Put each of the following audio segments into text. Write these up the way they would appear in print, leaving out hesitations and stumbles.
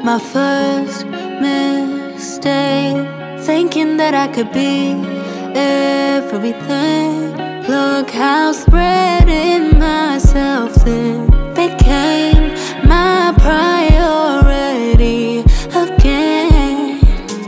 My first mistake, thinking that I could be everything. Look how spreading myself thin became my priority again.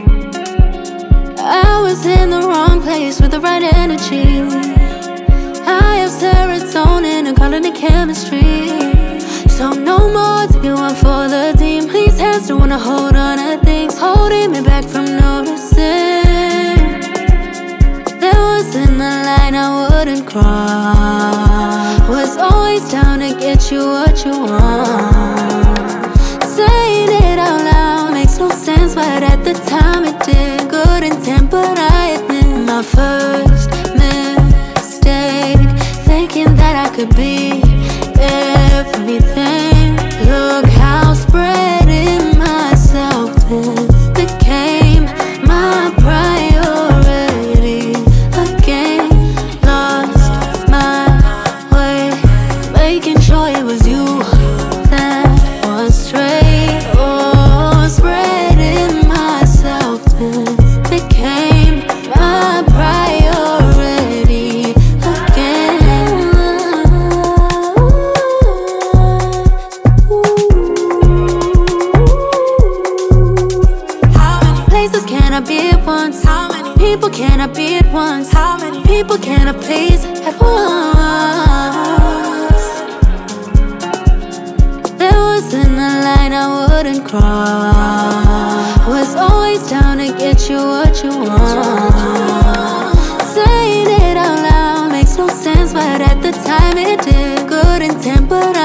I was in the wrong place with the right energy. I have serotonin and calling it chemistry. So no more to get one for the team. Please hands don't wanna hold on to things holding me back from noticing. There wasn't a line I wouldn't cross. Was always down to get you what you want. Saying it out loud makes no sense, but at the time it did. Good intent, but I admit my first mistake, thinking that I could be everything. Look how spreading myself thin became my priority again. Lost my way, making sure it was you that was straight. Oh, spreading myself thin became my priority again. Places can I be at once? How many people can I be at once? How many people can I please at once? There wasn't a line I wouldn't cross. Was always down to get you what you want. Saying it out loud makes no sense, but at the time it did. Good intent, but